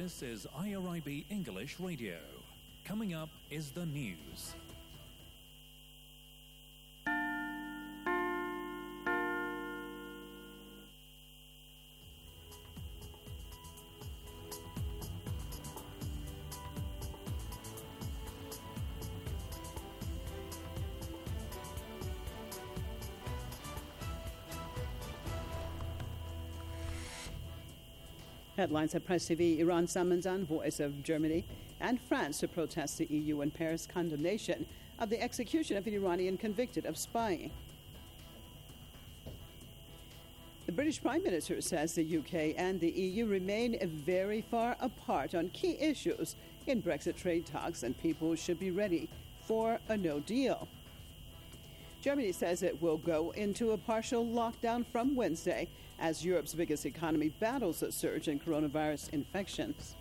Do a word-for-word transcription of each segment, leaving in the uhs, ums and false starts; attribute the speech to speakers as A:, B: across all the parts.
A: This is I R I B English Radio. Coming up is the news.
B: Headlines at Press T V. Iran summons envoys of Germany and France to protest the E U and Paris condemnation of the execution of an Iranian convicted of spying. The British Prime Minister says the U K and the E U remain very far apart on key issues in Brexit trade talks, and people should be ready for a no deal. Germany says it will go into a partial lockdown from Wednesday as Europe's biggest economy battles a surge in coronavirus infections.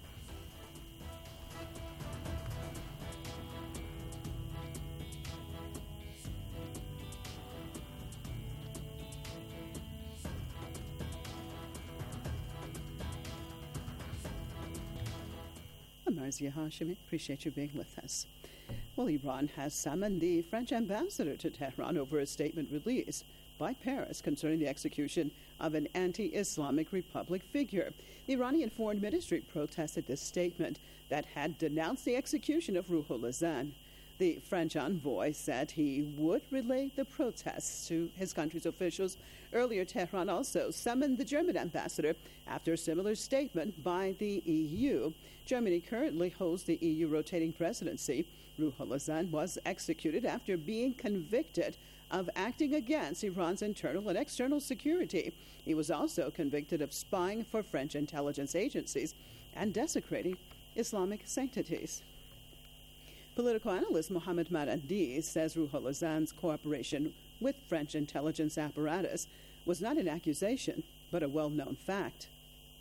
B: I'm Marzia Hashemi. Appreciate you being with us. Well, Iran has summoned the French ambassador to Tehran over a statement released by Paris concerning the execution of an anti-Islamic Republic figure. The Iranian Foreign Ministry protested this statement that had denounced the execution of Ruhollah Zan. The French envoy said he would relay the protests to his country's officials. Earlier, Tehran also summoned the German ambassador after a similar statement by the E U. Germany currently holds the E U rotating presidency. Ruhollah Zan was executed after being convicted of acting against Iran's internal and external security. He was also convicted of spying for French intelligence agencies and desecrating Islamic sanctities. Political analyst Mohammad Marandi says Ruhollah Zan's cooperation with French intelligence apparatus was not an accusation, but a well-known fact.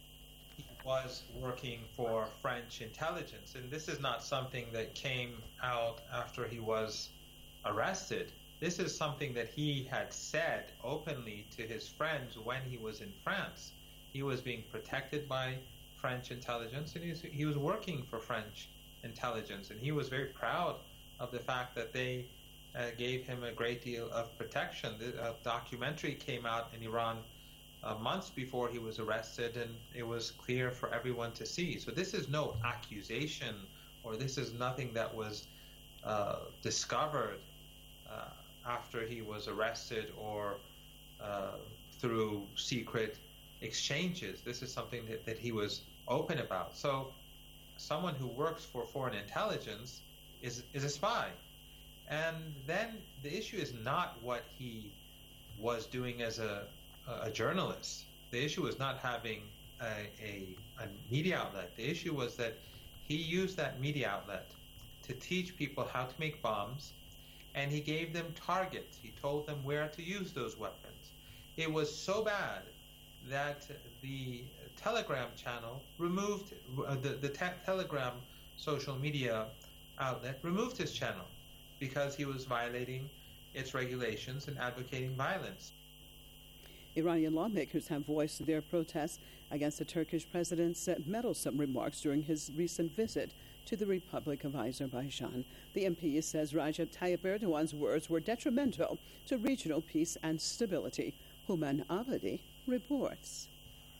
C: He was working for French intelligence, and this is not something that came out after he was arrested. This is something that he had said openly to his friends when he was in France. He was being protected by French intelligence, and he was, he was working for French intelligence, and he was very proud of the fact that they uh, gave him a great deal of protection. The uh, documentary came out in Iran uh, months before he was arrested, and it was clear for everyone to see. So this is no accusation, or this is nothing that was uh, discovered uh, after he was arrested or uh, through secret exchanges. This is something that, that he was open about. So someone who works for foreign intelligence is is a spy. And then the issue is not what he was doing as a a journalist. The issue was not having a, a, a media outlet. The issue was that he used that media outlet to teach people how to make bombs, and he gave them targets. He told them where to use those weapons. It was so bad that the Telegram channel removed, uh, the, the te- Telegram social media outlet removed his channel because he was violating its regulations and advocating violence.
B: Iranian lawmakers have voiced their protests against the Turkish president's meddlesome remarks during his recent visit to the Republic of Azerbaijan. The M P says Recep Tayyip Erdogan's words were detrimental to regional peace and stability. Human Abadi reports.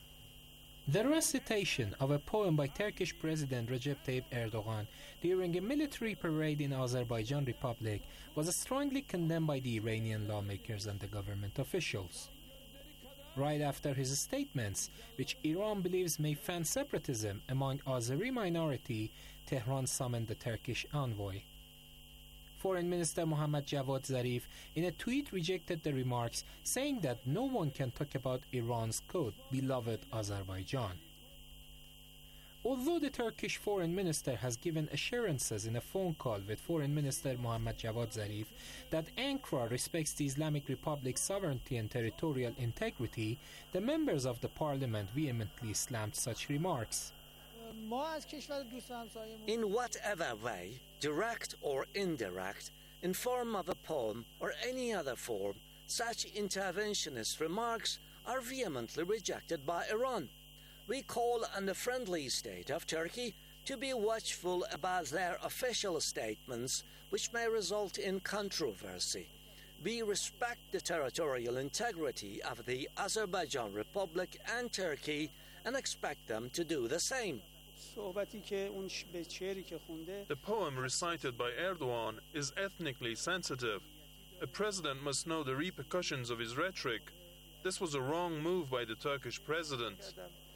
D: The recitation of a poem by Turkish President Recep Tayyip Erdogan during a military parade in Azerbaijan Republic was strongly condemned by the Iranian lawmakers and the government officials. Right after his statements, which Iran believes may fan separatism among Azeri minority, Tehran summoned the Turkish envoy. Foreign Minister Mohammad Javad Zarif in a tweet rejected the remarks, saying that no one can talk about Iran's quote, beloved Azerbaijan. Although the Turkish Foreign Minister has given assurances in a phone call with Foreign Minister Mohammad Javad Zarif that Ankara respects the Islamic Republic's sovereignty and territorial integrity, the members of the parliament vehemently slammed such remarks.
E: In whatever way, direct or indirect, in form of a poem or any other form, such interventionist remarks are vehemently rejected by Iran. We call on the friendly state of Turkey to be watchful about their official statements, which may result in controversy. We respect the territorial integrity of the Azerbaijan Republic and Turkey and expect them to do the same.
F: The poem recited by Erdogan is ethnically sensitive. A president must know the repercussions of his rhetoric. This was a wrong move by the Turkish president.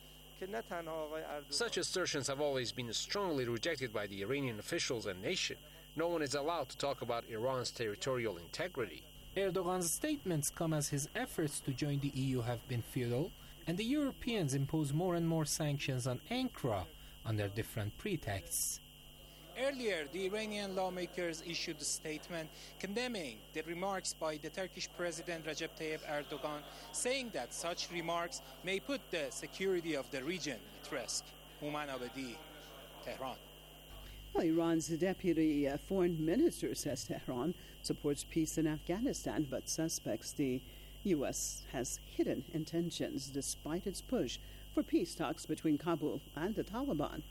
G: Such assertions have always been strongly rejected by the Iranian officials and nation. No one is allowed to talk about Iran's territorial integrity.
D: Erdogan's statements come as his efforts to join the E U have been futile, and the Europeans impose more and more sanctions on Ankara under different pretexts. Earlier, the Iranian lawmakers issued a statement condemning the remarks by the Turkish President Recep Tayyip Erdogan, saying that such remarks may put the security of the region at risk. Houman Abedi, Tehran.
B: Well, Iran's deputy uh, foreign minister says Tehran supports peace in Afghanistan, but suspects the U S has hidden intentions despite its push for peace talks between Kabul and the Taliban.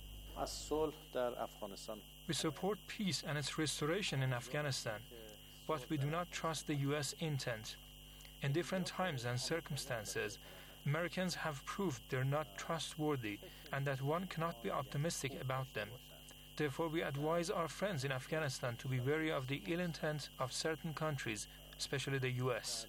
H: We support peace and its restoration in Afghanistan, but we do not trust the U S intent. In different times and circumstances, Americans have proved they're not trustworthy and that one cannot be optimistic about them. Therefore, we advise our friends in Afghanistan to be wary of the ill intent of certain countries, especially the U S.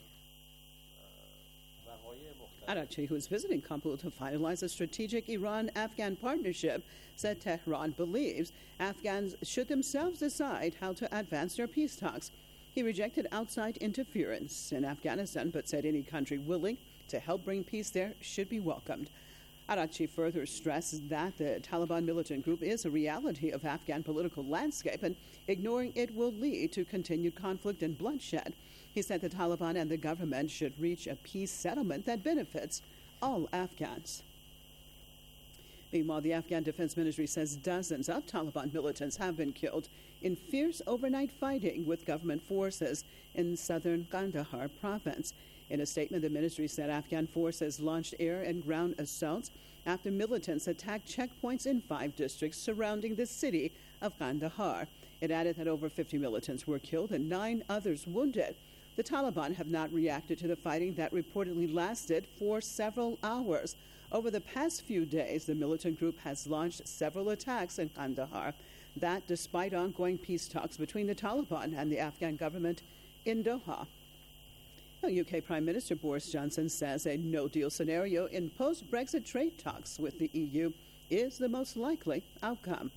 B: Araghchi, who is visiting Kabul to finalize a strategic Iran-Afghan partnership, said Tehran believes Afghans should themselves decide how to advance their peace talks. He rejected outside interference in Afghanistan, but said any country willing to help bring peace there should be welcomed. Araghchi further stressed that the Taliban militant group is a reality of Afghan political landscape, and ignoring it will lead to continued conflict and bloodshed. He said the Taliban and the government should reach a peace settlement that benefits all Afghans. Meanwhile, the Afghan Defense Ministry says dozens of Taliban militants have been killed in fierce overnight fighting with government forces in southern Kandahar province. In a statement, the ministry said Afghan forces launched air and ground assaults after militants attacked checkpoints in five districts surrounding the city of Kandahar. It added that over fifty militants were killed and nine others wounded. The Taliban have not reacted to the fighting that reportedly lasted for several hours. Over the past few days, the militant group has launched several attacks in Kandahar. That despite ongoing peace talks between the Taliban and the Afghan government in Doha. Now, U K Prime Minister Boris Johnson says a no-deal scenario in post-Brexit trade talks with the E U is the most likely outcome.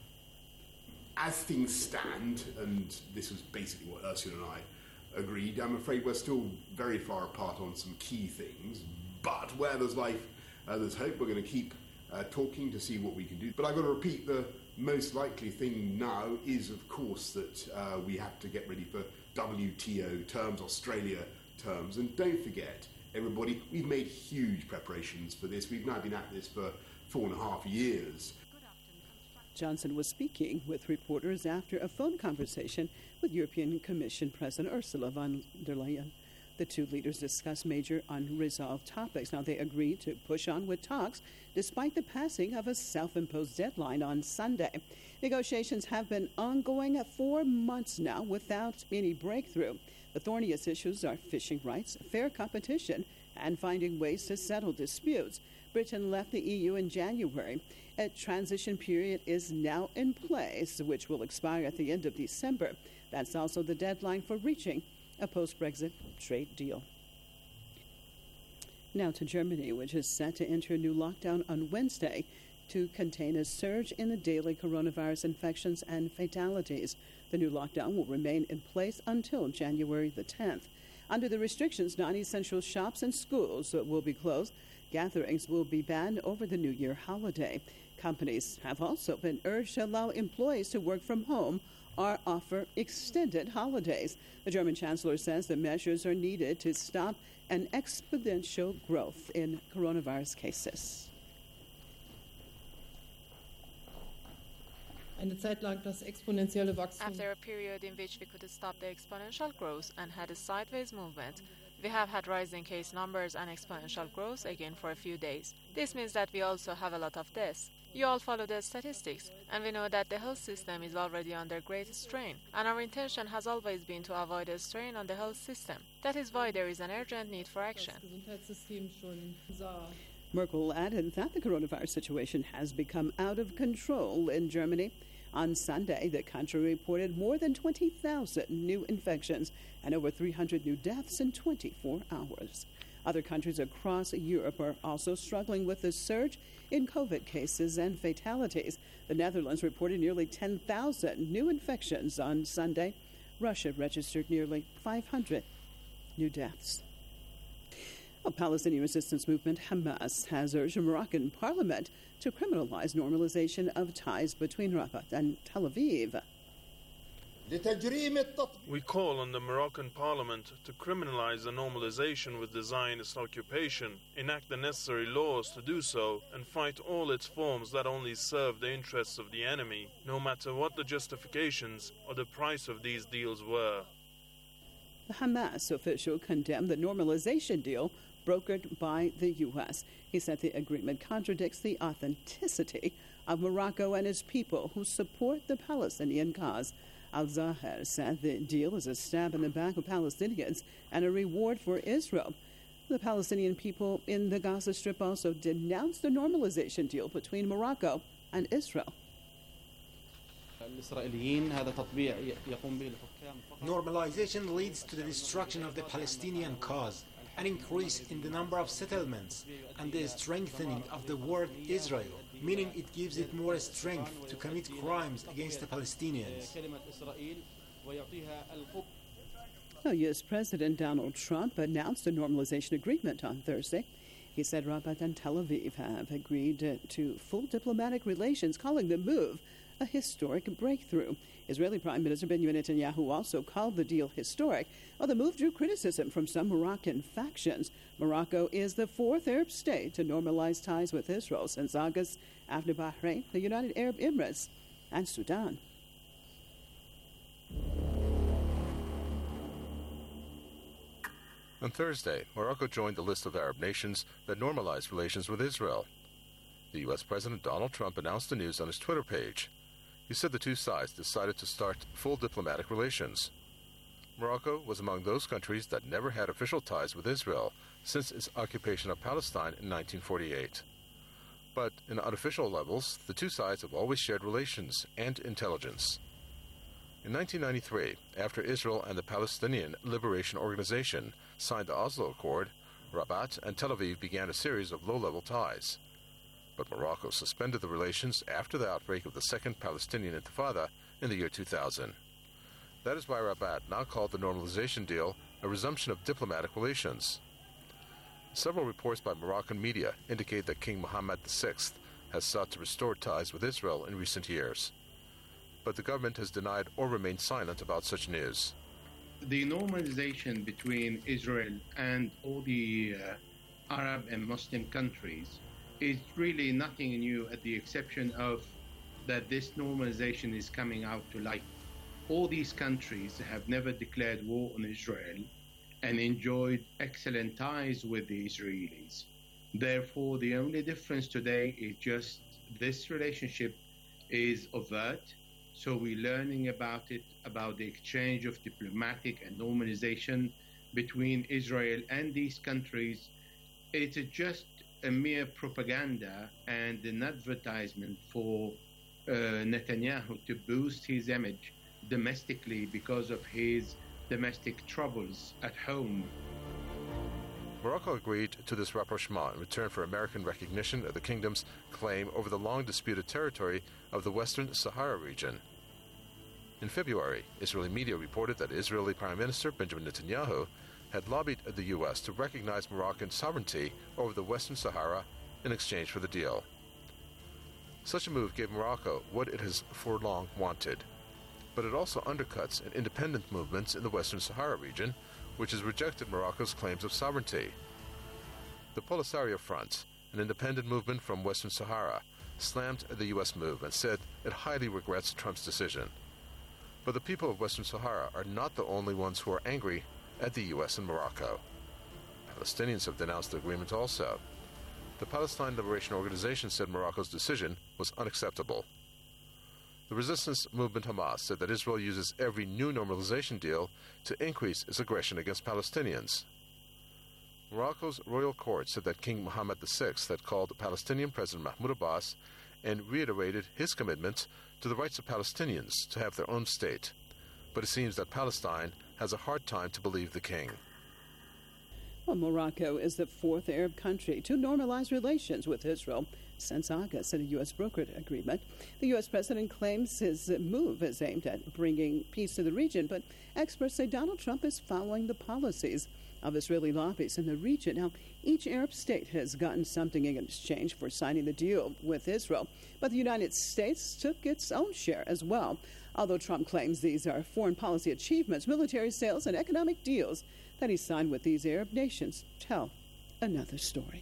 I: As things stand, and this was basically what Ursula and I agreed, I'm afraid we're still very far apart on some key things, but where there's life, uh, there's hope. We're going to keep uh, talking to see what we can do. But I've got to repeat, the most likely thing now is, of course, that uh, we have to get ready for W T O terms, Australia terms. And don't forget, everybody, we've made huge preparations for this. We've now been at this for four and a half years.
B: Johnson was speaking with reporters after a phone conversation with European Commission President Ursula von der Leyen. The two leaders discussed major unresolved topics. Now, they agreed to push on with talks despite the passing of a self-imposed deadline on Sunday. Negotiations have been ongoing for months now without any breakthrough. The thorniest issues are fishing rights, fair competition, and finding ways to settle disputes. Britain left the E U in January. A transition period is now in place, which will expire at the end of December. That's also the deadline for reaching a post-Brexit trade deal. Now to Germany, which is set to enter a new lockdown on Wednesday to contain a surge in the daily coronavirus infections and fatalities. The new lockdown will remain in place until January the tenth. Under the restrictions, non-essential shops and schools will be closed. Gatherings will be banned over the New Year holiday. Companies have also been urged to allow employees to work from home or offer extended holidays. The German chancellor says the measures are needed to stop an exponential growth in coronavirus cases.
J: After a period in which we could stop the exponential growth and had a sideways movement, We have had rising case numbers and exponential growth again for a few days. This means that we also have a lot of deaths. You all follow the statistics, and we know that the health system is already under great strain, and our intention has always been to avoid a strain on the health system. That is why there is an urgent need for action.
B: Merkel added that the coronavirus situation has become out of control in Germany. On Sunday, the country reported more than twenty thousand new infections and over three hundred new deaths in twenty-four hours. Other countries across Europe are also struggling with the surge in COVID cases and fatalities. The Netherlands reported nearly ten thousand new infections on Sunday. Russia registered nearly five hundred new deaths. A Palestinian resistance movement, Hamas, has urged the Moroccan parliament to criminalize normalization of ties between Rabat and Tel Aviv.
F: We call on the Moroccan parliament to criminalize the normalization with the Zionist occupation, enact the necessary laws to do so, and fight all its forms that only serve the interests of the enemy, no matter what the justifications or the price of these deals were.
B: The Hamas official condemned the normalization deal brokered by the U S. He said the agreement contradicts the authenticity of Morocco and its people who support the Palestinian cause. Al-Zahar said the deal is a stab in the back of Palestinians and a reward for Israel. The Palestinian people in the Gaza Strip also denounced the normalization deal between Morocco and Israel.
K: Normalization leads to the destruction of the Palestinian cause, an increase in the number of settlements, and the strengthening of the word Israel, meaning it gives it more strength to commit crimes against the Palestinians.
B: U S President Donald Trump announced a normalization agreement on Thursday. He said Rabat and Tel Aviv have agreed to full diplomatic relations, calling the move a historic breakthrough. Israeli Prime Minister Benjamin Netanyahu also called the deal historic, while the move drew criticism from some Moroccan factions. Morocco is the fourth Arab state to normalize ties with Israel since August, after Bahrain, the United Arab Emirates, and Sudan.
L: On Thursday, Morocco joined the list of Arab nations that normalized relations with Israel. The U S President Donald Trump announced the news on his Twitter page. He said the two sides decided to start full diplomatic relations. Morocco was among those countries that never had official ties with Israel since its occupation of Palestine in nineteen forty-eight. But in unofficial levels, the two sides have always shared relations and intelligence. In nineteen ninety-three, after Israel and the Palestinian Liberation Organization signed the Oslo Accord, Rabat and Tel Aviv began a series of low-level ties. But Morocco suspended the relations after the outbreak of the Second Palestinian Intifada in the year two thousand. That is why Rabat now called the normalization deal a resumption of diplomatic relations. Several reports by Moroccan media indicate that King Mohammed the Sixth has sought to restore ties with Israel in recent years. But the government has denied or remained silent about such news.
M: The normalization between Israel and all the uh, Arab and Muslim countries is really nothing new, at the exception of that this normalization is coming out to light. All these countries have never declared war on Israel and enjoyed excellent ties with the Israelis. Therefore, the only difference today is just this relationship is overt, so we're learning about it, about the exchange of diplomatic and normalization between Israel and these countries. It's just a mere propaganda and an advertisement for uh, Netanyahu to boost his image domestically because of his domestic troubles at home.
L: Morocco agreed to this rapprochement in return for American recognition of the kingdom's claim over the long-disputed territory of the Western Sahara region. In February, Israeli media reported that Israeli Prime Minister Benjamin Netanyahu had lobbied the U S to recognize Moroccan sovereignty over the Western Sahara in exchange for the deal. Such a move gave Morocco what it has for long wanted, but it also undercuts an independent movement in the Western Sahara region, which has rejected Morocco's claims of sovereignty. The Polisario Front, an independent movement from Western Sahara, slammed the U S move and said it highly regrets Trump's decision. But the people of Western Sahara are not the only ones who are angry at the U S and Morocco. Palestinians have denounced the agreement also. The Palestine Liberation Organization said Morocco's decision was unacceptable. The resistance movement Hamas said that Israel uses every new normalization deal to increase its aggression against Palestinians. Morocco's royal court said that King Mohammed the sixth had called Palestinian President Mahmoud Abbas and reiterated his commitment to the rights of Palestinians to have their own state. But it seems that Palestine has a hard time to believe the king.
B: Well, Morocco is the fourth Arab country to normalize relations with Israel since August in a U S brokered agreement. The U S president claims his move is aimed at bringing peace to the region, but experts say Donald Trump is following the policies of Israeli lobbies in the region. Now, each Arab state has gotten something in exchange for signing the deal with Israel, but the United States took its own share as well. Although Trump claims these are foreign policy achievements, military sales, and economic deals that he signed with these Arab nations tell another story.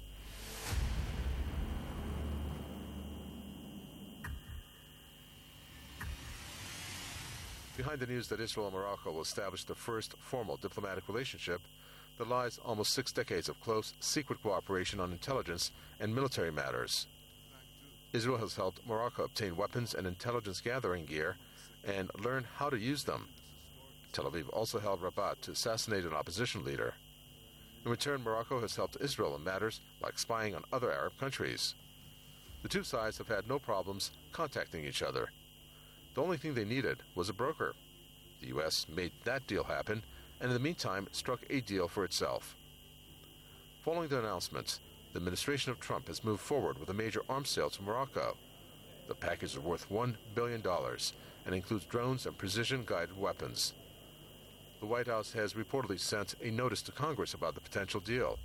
L: Behind the news that Israel and Morocco will establish the first formal diplomatic relationship, there lies almost six decades of close, secret cooperation on intelligence and military matters. Israel has helped Morocco obtain weapons and intelligence gathering gear and learn how to use them. Tel Aviv also helped Rabat to assassinate an opposition leader. In return, Morocco has helped Israel in matters like spying on other Arab countries. The two sides have had no problems contacting each other. The only thing they needed was a broker. The U S made that deal happen, and in the meantime struck a deal for itself. Following the announcement, the administration of Trump has moved forward with a major arms sale to Morocco. The package is worth one billion dollars and includes drones and precision-guided weapons. The White House has reportedly sent a notice to Congress about the potential deal.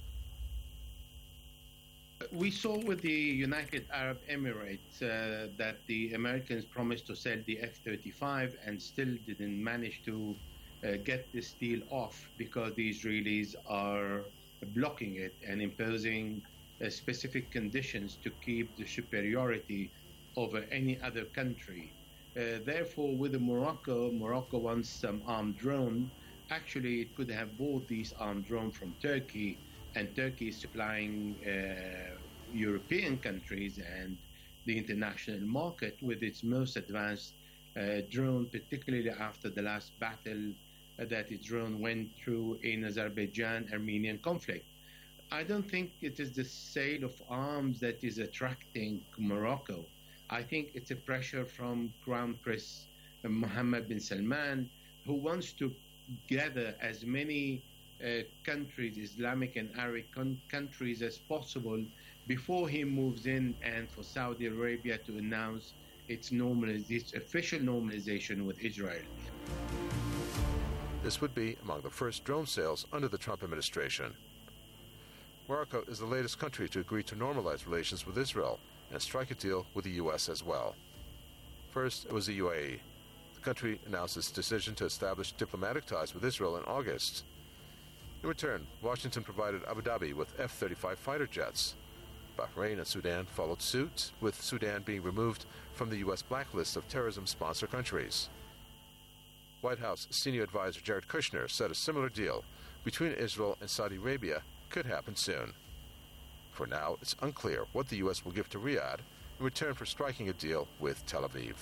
M: We saw with the United Arab Emirates uh, that the Americans promised to sell the F thirty-five and still didn't manage to uh, get this deal off because the Israelis are blocking it and imposing uh, specific conditions to keep the superiority over any other country. Uh, therefore, with the Morocco, Morocco wants some armed drone. Actually, it could have bought these armed drones from Turkey, and Turkey is supplying uh, European countries and the international market with its most advanced uh, drone, particularly after the last battle uh, that its drone went through in Azerbaijan-Armenian conflict. I don't think it is the sale of arms that is attracting Morocco. I think it's a pressure from Crown Prince Mohammed bin Salman, who wants to gather as many uh, countries, Islamic and Arab con- countries as possible before he moves in, and for Saudi Arabia to announce its, normaliz- its official normalization with Israel.
L: This would be among the first drone sales under the Trump administration. Morocco is the latest country to agree to normalize relations with Israel and strike a deal with the U S as well. First, it was the U A E. The country announced its decision to establish diplomatic ties with Israel in August. In return, Washington provided Abu Dhabi with F thirty-five fighter jets. Bahrain and Sudan followed suit, with Sudan being removed from the U S blacklist of terrorism-sponsor countries. White House senior advisor Jared Kushner said a similar deal between Israel and Saudi Arabia could happen soon. For now, it's unclear what the U S will give to Riyadh in return for striking a deal with Tel Aviv.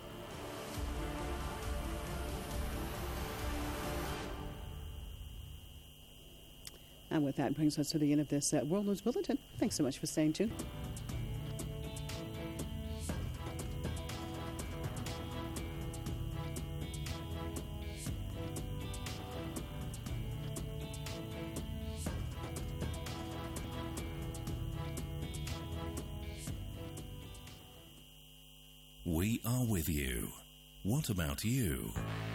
B: And with that brings us to the end of this uh, World News Bulletin. Thanks so much for staying tuned.
A: We are with you. What about you?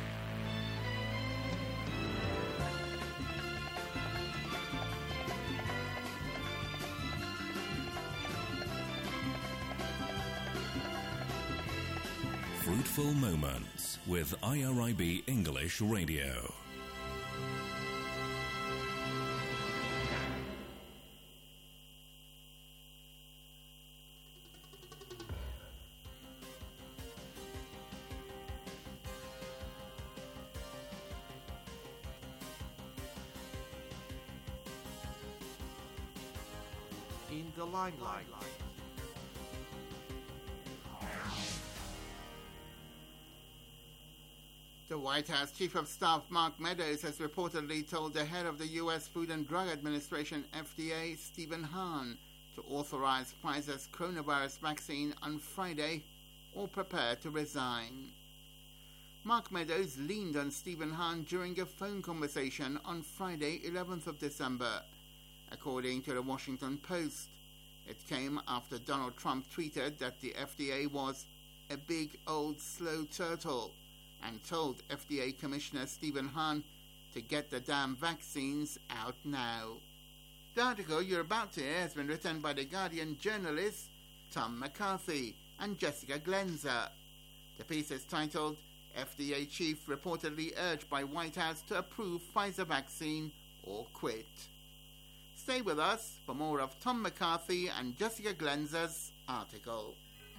A: Fruitful Moments with I R I B English Radio.
N: in the limelight.
O: The White House Chief of Staff Mark Meadows has reportedly told the head of the U S Food and Drug Administration, F D A, Stephen Hahn, to authorize Pfizer's coronavirus vaccine on Friday or prepare to resign. Mark Meadows leaned on Stephen Hahn during a phone conversation on Friday, eleventh of December. According to the Washington Post, it came after Donald Trump tweeted that the F D A was a big old slow turtle and told F D A Commissioner Stephen Hahn to get the damn vaccines out now. The article you're about to hear has been written by The Guardian journalists Tom McCarthy and Jessica Glenzer. The piece is titled, F D A Chief Reportedly Urged by White House to Approve Pfizer Vaccine or Quit. Stay with us for more of Tom McCarthy and Jessica Glenzer's article.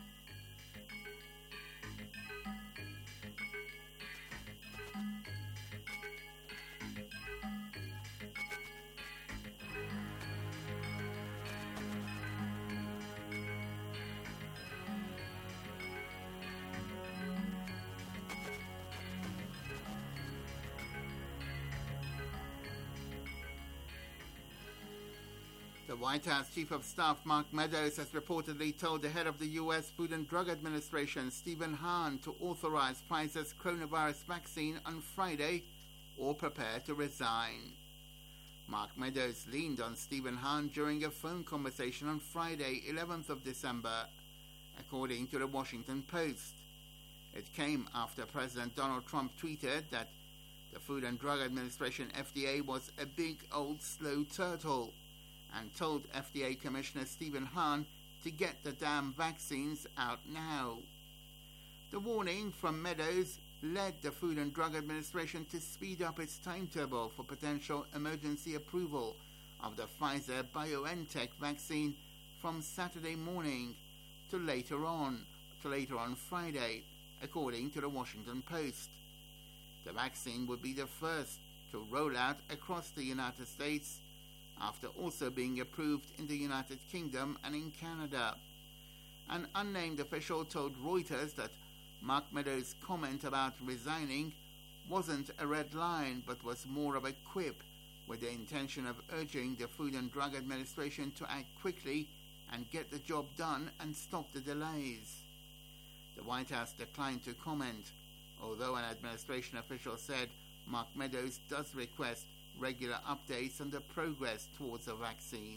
O: The White House Chief of Staff Mark Meadows has reportedly told the head of the U S Food and Drug Administration, Stephen Hahn, to authorize Pfizer's coronavirus vaccine on Friday or prepare to resign. Mark Meadows leaned on Stephen Hahn during a phone conversation on Friday, eleventh of December, according to the Washington Post. It came after President Donald Trump tweeted that the Food and Drug Administration, F D A, was a big old slow turtle and told F D A Commissioner Stephen Hahn to get the damn vaccines out now. The warning from Meadows led the Food and Drug Administration to speed up its timetable for potential emergency approval of the Pfizer-BioNTech vaccine from Saturday morning to later on, to later on Friday, according to the Washington Post. The vaccine would be the first to roll out across the United States after also being approved in the United Kingdom and in Canada. An unnamed official told Reuters that Mark Meadows' comment about resigning wasn't a red line but was more of a quip with the intention of urging the Food and Drug Administration to act quickly and get the job done and stop the delays. The White House declined to comment, although an administration official said Mark Meadows does request regular updates on the progress towards a vaccine.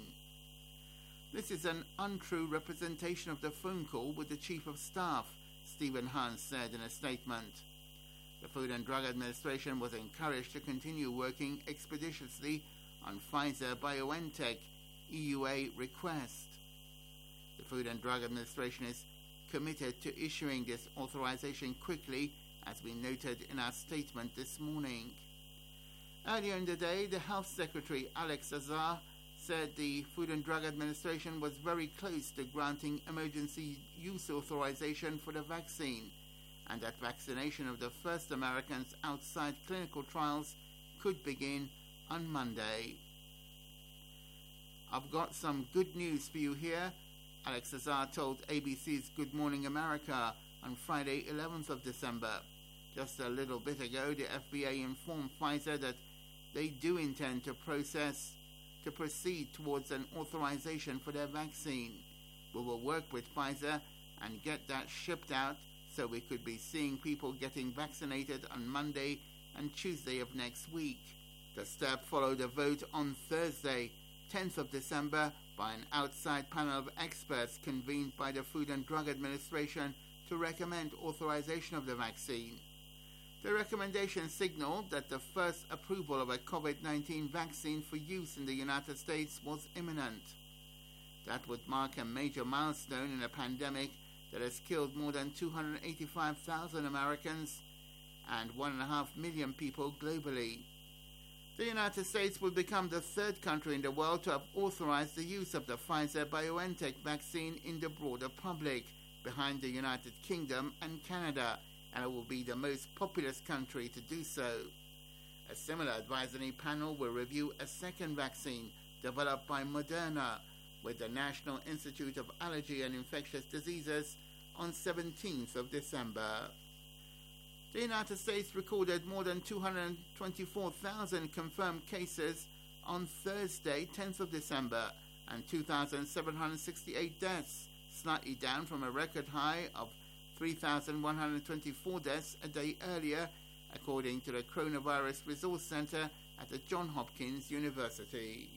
O: This is an untrue representation of the phone call with the Chief of Staff, Stephen Hahn said in a statement. The Food and Drug Administration was encouraged to continue working expeditiously on Pfizer-BioNTech E U A request. The Food and Drug Administration is committed to issuing this authorization quickly, as we noted in our statement this morning. Earlier in the day, the Health Secretary, Alex Azar, said the Food and Drug Administration was very close to granting emergency use authorization for the vaccine, and that vaccination of the first Americans outside clinical trials could begin on Monday. I've got some good news for you here, Alex Azar told A B C's Good Morning America on Friday, eleventh of December. Just a little bit ago, the F D A informed Pfizer that they do intend to process to proceed towards an authorization for their vaccine. We will work with Pfizer and get that shipped out so we could be seeing people getting vaccinated on Monday and Tuesday of next week. The step followed a vote on Thursday, tenth of December, by an outside panel of experts convened by the Food and Drug Administration to recommend authorization of the vaccine. The recommendation signaled that the first approval of a COVID nineteen vaccine for use in the United States was imminent. That would mark a major milestone in a pandemic that has killed more than two hundred eighty-five thousand Americans and one point five million people globally. The United States will become the third country in the world to have authorized the use of the Pfizer-BioNTech vaccine in the broader public, behind the United Kingdom and Canada, and it will be the most populous country to do so. A similar advisory panel will review a second vaccine developed by Moderna, with the National Institute of Allergy and Infectious Diseases on seventeenth of December. The United States recorded more than two hundred twenty-four thousand confirmed cases on Thursday, tenth of December, and two thousand seven hundred sixty-eight deaths, slightly down from a record high of three thousand one hundred twenty-four deaths a day earlier, according to the Coronavirus Resource Center at the Johns Hopkins University.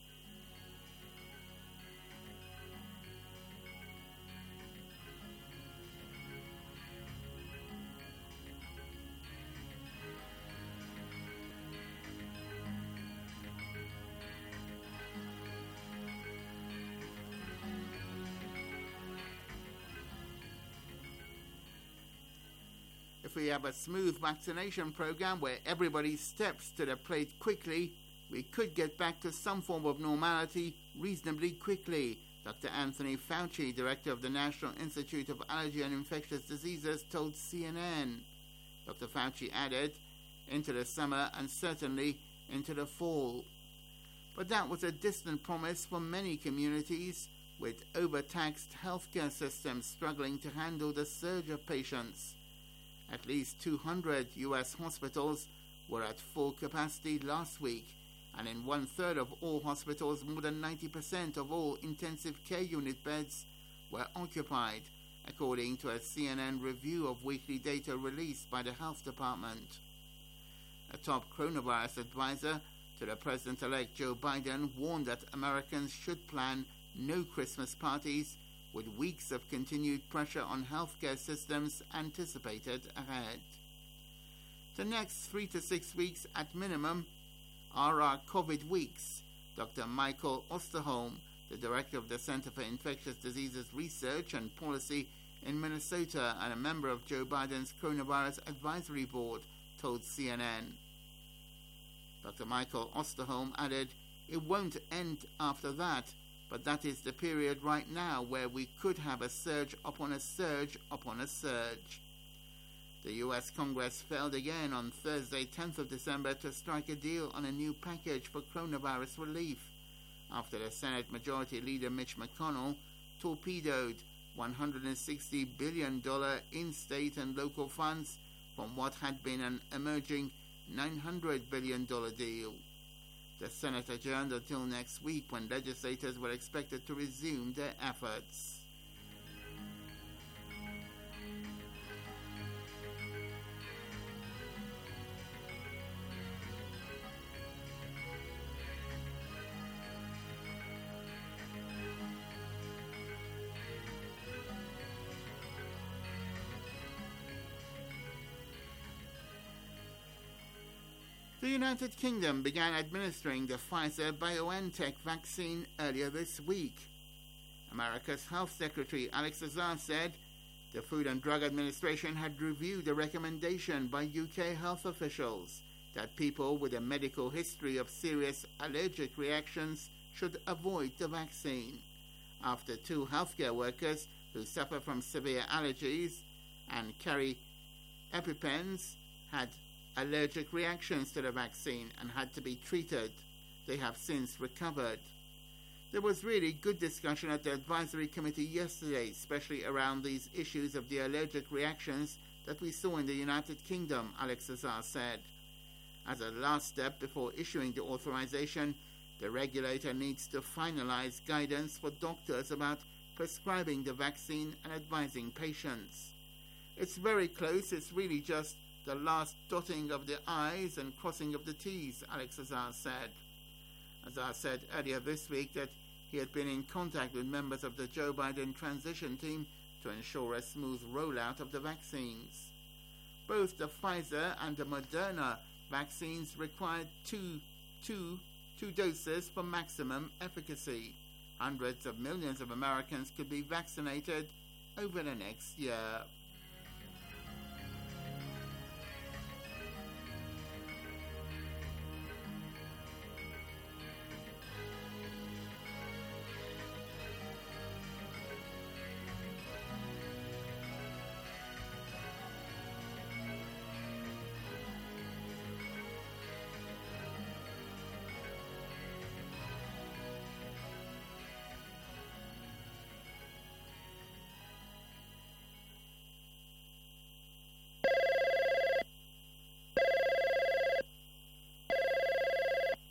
O: If we have a smooth vaccination program where everybody steps to the plate quickly, we could get back to some form of normality reasonably quickly, Doctor Anthony Fauci, director of the National Institute of Allergy and Infectious Diseases, told C N N. Doctor Fauci added, into the summer and certainly into the fall. But that was a distant promise for many communities, with overtaxed healthcare systems struggling to handle the surge of patients. At least two hundred U S hospitals were at full capacity last week, and in one-third of all hospitals, more than ninety percent of all intensive care unit beds were occupied, according to a C N N review of weekly data released by the Health Department. A top coronavirus advisor to the President-elect Joe Biden warned that Americans should plan no Christmas parties, with weeks of continued pressure on healthcare systems anticipated ahead. The next three to six weeks at minimum are our COVID weeks. Doctor Michael Osterholm, the director of the Center for Infectious Diseases Research and Policy in Minnesota and a member of Joe Biden's Coronavirus Advisory Board, told C N N. Doctor Michael Osterholm added, "It won't end after that, but that is the period right now where we could have a surge upon a surge upon a surge." The U S Congress failed again on Thursday, tenth of December, to strike a deal on a new package for coronavirus relief, after the Senate Majority Leader Mitch McConnell torpedoed one hundred sixty billion dollars in state and local funds from what had been an emerging nine hundred billion dollars deal. The Senate adjourned until next week, when legislators were expected to resume their efforts. The United Kingdom began administering the Pfizer-BioNTech vaccine earlier this week. America's Health Secretary Alex Azar said the Food and Drug Administration had reviewed a recommendation by U K health officials that people with a medical history of serious allergic reactions should avoid the vaccine, after two healthcare workers who suffer from severe allergies and carry EpiPens had allergic reactions to the vaccine and had to be treated. They have since recovered. There was really good discussion at the advisory committee yesterday, especially around these issues of the allergic reactions that we saw in the United Kingdom, Alex Azar said. As a last step before issuing the authorization, the regulator needs to finalize guidance for doctors about prescribing the vaccine and advising patients. It's very close. It's really just the last dotting of the I's and crossing of the T's, Alex Azar said. Azar said earlier this week that he had been in contact with members of the Joe Biden transition team to ensure a smooth rollout of the vaccines. Both the Pfizer and the Moderna vaccines required two, two, two doses for maximum efficacy. Hundreds of millions of Americans could be vaccinated over the next year.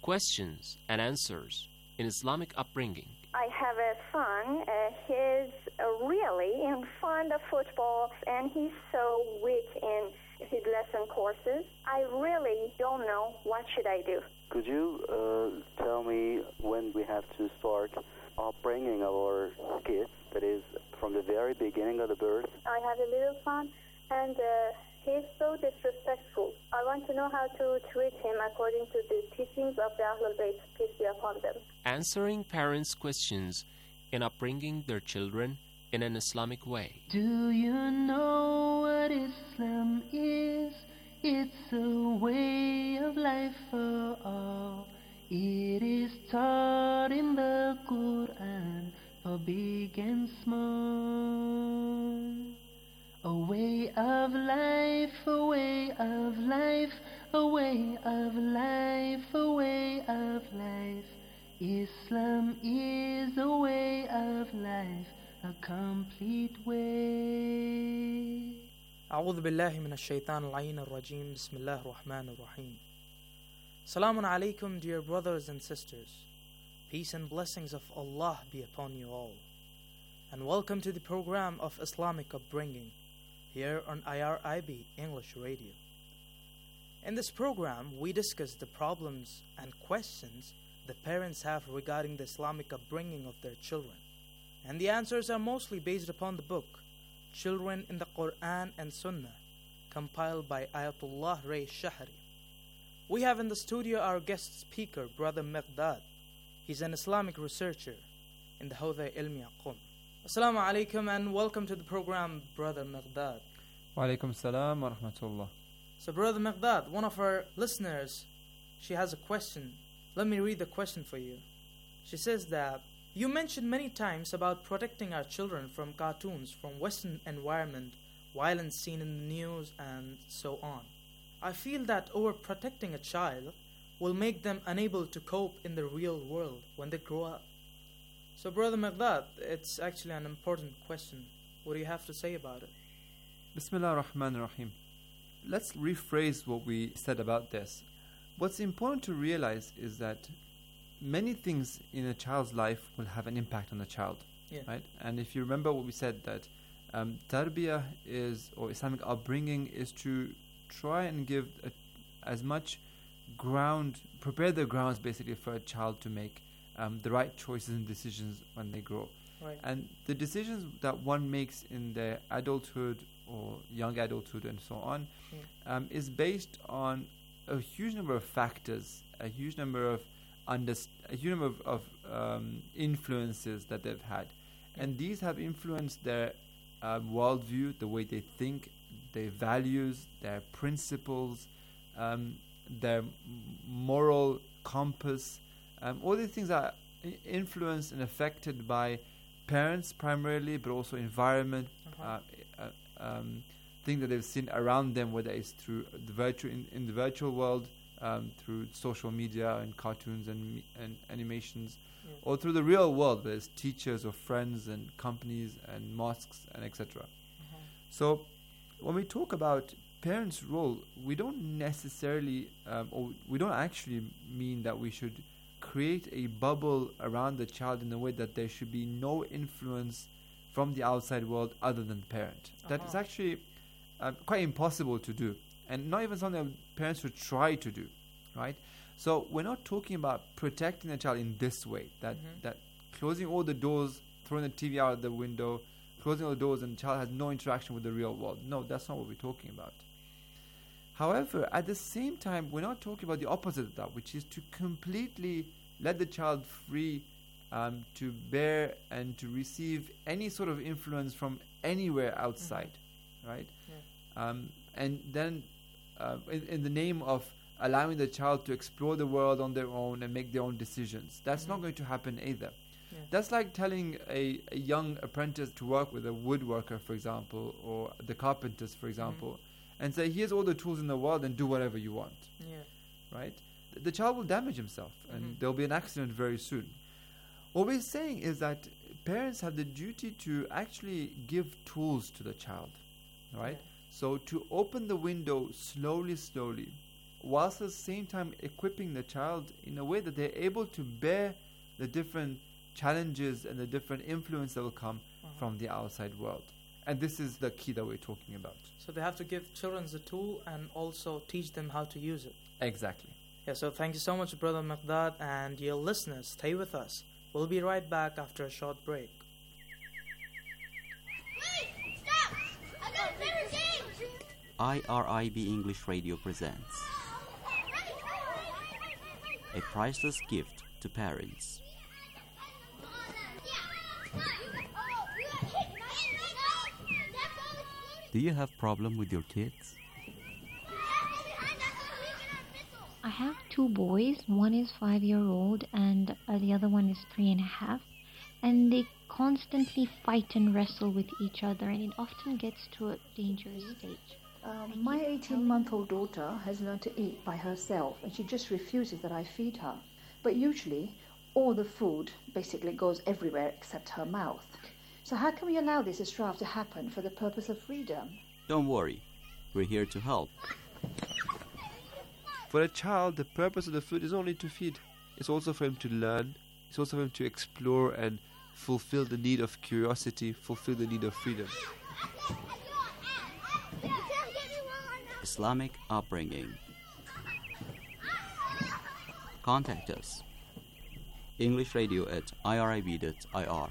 N: questions and answers in Islamic upbringing.
P: I have a son. Uh, he's uh, really in fond of football, and he's so weak in his lesson courses. I really don't know what should I do.
Q: Could you uh, tell me when we have to start upbringing our kids, that is, from the very beginning of the birth?
P: I have a little son, and uh, he's so disrespectful. I want to know how to treat him according to the teachings of the Ahlul Bayt, peace be upon them.
N: Answering parents' questions in upbringing their children in an Islamic way.
R: Do you know what Islam is? It's a way of life for all. It is taught in the Quran for big and small. A way of life, a way of life, a way of life, a way of life. Islam is a way of life, a complete way.
S: أعوذ بالله من الشيطان اللعين الرجيم بسم الله الرحمن الرحيم. Salamun alaikum, dear brothers and sisters. Peace and blessings of Allah be upon you all. And welcome to the program of Islamic Upbringing here on I R I B English Radio. In this program, we discuss the problems and questions the parents have regarding the Islamic upbringing of their children. And the answers are mostly based upon the book Children in the Quran and Sunnah, compiled by Ayatollah Ray Shahri. We have in the studio our guest speaker, Brother Miqdad. He's an Islamic researcher in the Hawza Ilmiya Qum. Assalamu alaikum and welcome to the program, Brother Miqdad.
T: Wa alaikum salam wa rahmatullah.
S: So, Brother Miqdad, one of our listeners, she has a question. Let me read the question for you. She says that, you mentioned many times about protecting our children from cartoons, from Western environment, violence seen in the news, and so on. I feel that overprotecting a child will make them unable to cope in the real world when they grow up. So, Brother Miqdad, it's actually an important question. What do you have to say about it?
T: Bismillah ar-Rahman ar-Rahim. Let's rephrase what we said about this. What's important to realize is that many things in a child's life will have an impact on the child,
S: yeah.
T: right? And if you remember what we said, that um, tarbiyah is, or Islamic upbringing, is to try and give a, as much ground, prepare the grounds basically for a child to make um, the right choices and decisions when they grow.
S: Right.
T: And the decisions that one makes in their adulthood or young adulthood and so on
S: yeah.
T: um, is based on a huge number of factors, a huge number of underst- a huge number of, of um, influences that they've had. Yeah. And these have influenced their uh, worldview, the way they think, their values, their principles, um, their m- moral compass. Um, all these things are I- influenced and affected by parents primarily, but also environment,
S: uh-huh.
T: uh, uh, um, things that they've seen around them, whether it's through the virtual in, in the virtual world, um, through social media and cartoons and me- and animations,
S: yeah.
T: or through the real world, where there's teachers or friends and companies and mosques and et cetera.
S: Uh-huh.
T: So, when we talk about parents' role, we don't necessarily, um, or we don't actually mean that we should create a bubble around the child in a way that there should be no influence from the outside world other than the parent.
S: Uh-huh.
T: That is actually uh, quite impossible to do, and not even something that parents should try to do, right? So we're not talking about protecting the child in this way, that,
S: mm-hmm.
T: that closing all the doors, throwing the T V out the window, closing all the doors, and the child has no interaction with the real world. No, that's not what we're talking about. However, at the same time, we're not talking about the opposite of that, which is to completely let the child free um, to bear and to receive any sort of influence from anywhere outside, mm-hmm. right?
S: Yeah.
T: Um, and then, uh, in, in the name of allowing the child to explore the world on their own and make their own decisions, that's mm-hmm. not going to happen either.
S: Yeah.
T: That's like telling a, a young apprentice to work with a woodworker, for example, or the carpenters, for example, mm-hmm. and say, here's all the tools in the world and do whatever you want.
S: Yeah.
T: Right? The, the child will damage himself, and
S: mm-hmm.
T: there'll be an accident very soon. What we're saying is that parents have the duty to actually give tools to the child, right?
S: Yeah.
T: So to open the window slowly, slowly, whilst at the same time equipping the child in a way that they're able to bear the different challenges and the different influence that will come uh-huh. from the outside world. And this is the key that we're talking about.
S: So they have to give children the tool and also teach them how to use it.
T: Exactly.
S: Yeah, so thank you so much, Brother Miqdad, and dear listeners, stay with us. We'll be right back after a short break.
U: Wait! Stop! I got a better game!
V: I R I B English Radio presents a priceless gift to parents. Do you have problem with your kids?
W: I have two boys. One is five year old and uh, the other one is three and a half. And they constantly fight and wrestle with each other, and it often gets to a dangerous stage.
X: Um, my eighteen-month-old daughter has learned to eat by herself, and she just refuses that I feed her. But usually, all the food basically goes everywhere except her mouth. So how can we allow this strife to happen for the purpose of freedom?
V: Don't worry, we're here to help.
T: For a child, the purpose of the food is only to feed. It's also for him to learn. It's also for him to explore and fulfill the need of curiosity, fulfill the need of freedom.
V: Islamic upbringing. Contact us. English Radio at I R I B dot I R.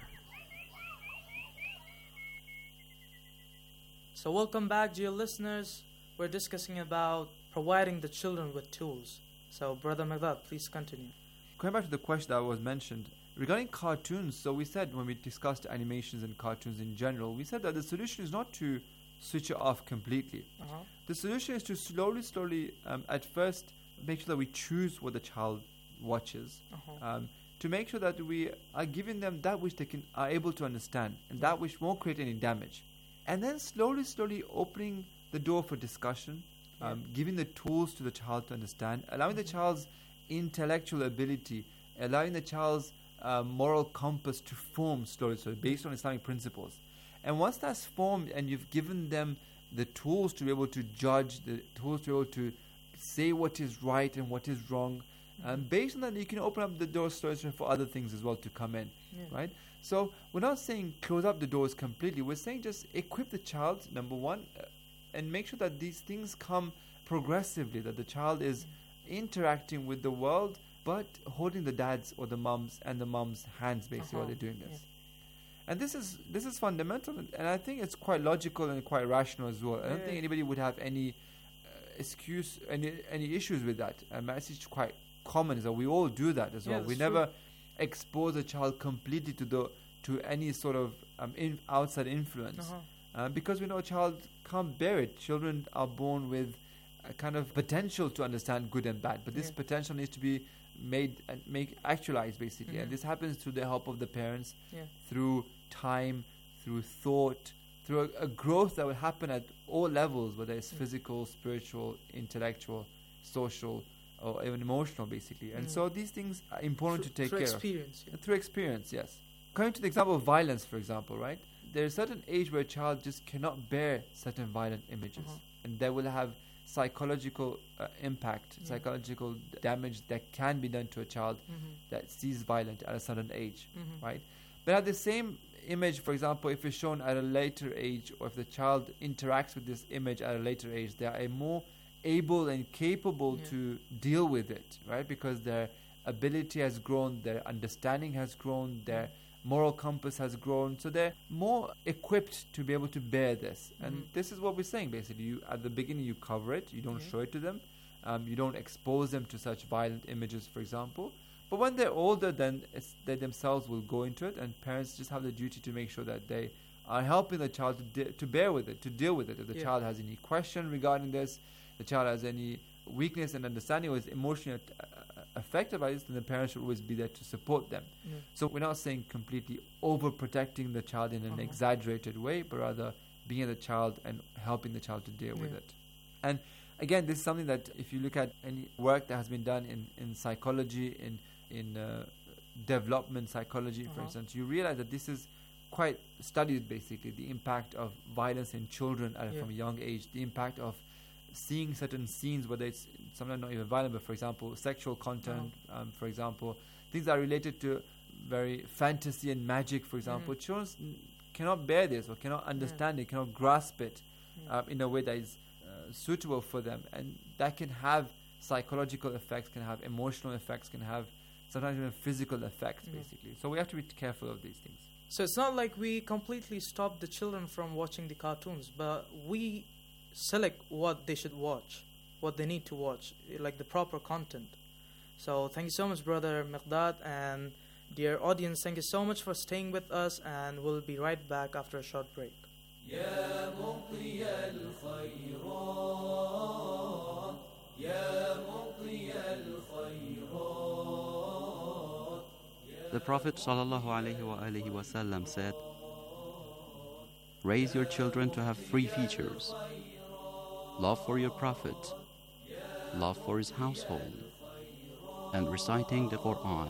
S: So welcome back, dear listeners. We're discussing about providing the children with tools. So Brother Miqdad, please continue.
T: Going back to the question that was mentioned, regarding cartoons, so we said when we discussed animations and cartoons in general, we said that the solution is not to switch it off completely.
S: Uh-huh.
T: The solution is to slowly, slowly, um, at first, make sure that we choose what the child watches,
S: uh-huh.
T: um, to make sure that we are giving them that which they can are able to understand, and that which won't create any damage. And then slowly, slowly opening the door for discussion,
S: yeah.
T: um, giving the tools to the child to understand, allowing mm-hmm. the child's intellectual ability, allowing the child's uh, moral compass to form slowly, slowly, based on Islamic principles. And once that's formed and you've given them the tools to be able to judge, the tools to be able to say what is right and what is wrong, mm-hmm. um, based on that you can open up the doors for other things as well to come in,
S: yeah.
T: right? So we're not saying close up the doors completely. We're saying just equip the child, number one, uh, and make sure that these things come progressively, that the child is mm-hmm. interacting with the world, but holding the dad's or the mom's and the mom's hands basically
S: uh-huh.
T: while they're doing this.
S: Yeah.
T: And this is this is fundamental, and I think it's quite logical and quite rational as well. I don't
S: yeah.
T: think anybody would have any uh, excuse, any any issues with that. And it's quite common is that we all do that as
S: yeah,
T: well. We
S: true.
T: never expose a child completely to the to any sort of um, in, outside influence,
S: uh-huh.
T: uh, because we know a child can't bear it. Children are born with a kind of potential to understand good and bad, but this
S: yeah.
T: potential needs to be made and make actualized basically,
S: mm-hmm.
T: and this happens through the help of the parents,
S: yeah.
T: through time, through thought, through a, a growth that will happen at all levels, whether it's mm. physical, spiritual, intellectual, social, or even emotional basically. And mm. so these things are important
S: through,
T: to take
S: through
T: care
S: experience,
T: of.
S: Yeah.
T: Through experience, yes. Coming to the example of violence, for example, right? There's a certain age where a child just cannot bear certain violent images,
S: uh-huh.
T: and they will have psychological uh, impact, yeah. psychological d- damage that can be done to a child
S: mm-hmm.
T: that sees violent at a certain age,
S: mm-hmm.
T: right? But at the same image, for example, if it's shown at a later age, or if the child interacts with this image at a later age, they are more able and capable
S: yeah.
T: to deal with it, right? Because their ability has grown, their understanding has grown, their moral compass has grown, so they're more equipped to be able to bear this. And
S: mm-hmm.
T: this is what we're saying basically. You at the beginning you cover it, you don't
S: yeah.
T: show it to them, um, you don't expose them to such violent images, for example. But when they're older, then it's, they themselves will go into it, and parents just have the duty to make sure that they are helping the child to de- to bear with it, to deal with it. If the
S: yeah.
T: child has any question regarding this, the child has any weakness and understanding or is emotionally uh, affected by this, then the parents should always be there to support them.
S: Yeah.
T: So we're not saying completely overprotecting the child in an
S: uh-huh.
T: exaggerated way, but rather being at the child and helping the child to deal
S: yeah.
T: with it. And again, this is something that if you look at any work that has been done in, in psychology, in in uh, development psychology, uh-huh. for instance, you realize that this is quite studied basically, the impact of violence in children at,
S: yeah.
T: from a young age, the impact of seeing certain scenes, whether it's sometimes not even violent, but for example, sexual content, oh. um, for example, things that are related to very fantasy and magic, for example, mm. children n- cannot bear this or cannot understand yeah. it, cannot grasp it yeah. uh, in a way that is uh, suitable for them. And that can have psychological effects, can have emotional effects, can have sometimes even physical effects, mm. basically. So we have to be careful of these things.
S: So it's not like we completely stop the children from watching the cartoons, but we select what they should watch, what they need to watch, like the proper content. So thank you so much, Brother Miqdad, and dear audience, thank you so much for staying with us, and we'll be right back after a short break.
C: يا مطي الخيرات يا مطي الخيرات.
V: The Prophet ﷺ said, raise your children to have three features: love for your Prophet, love for his household, and reciting the Quran.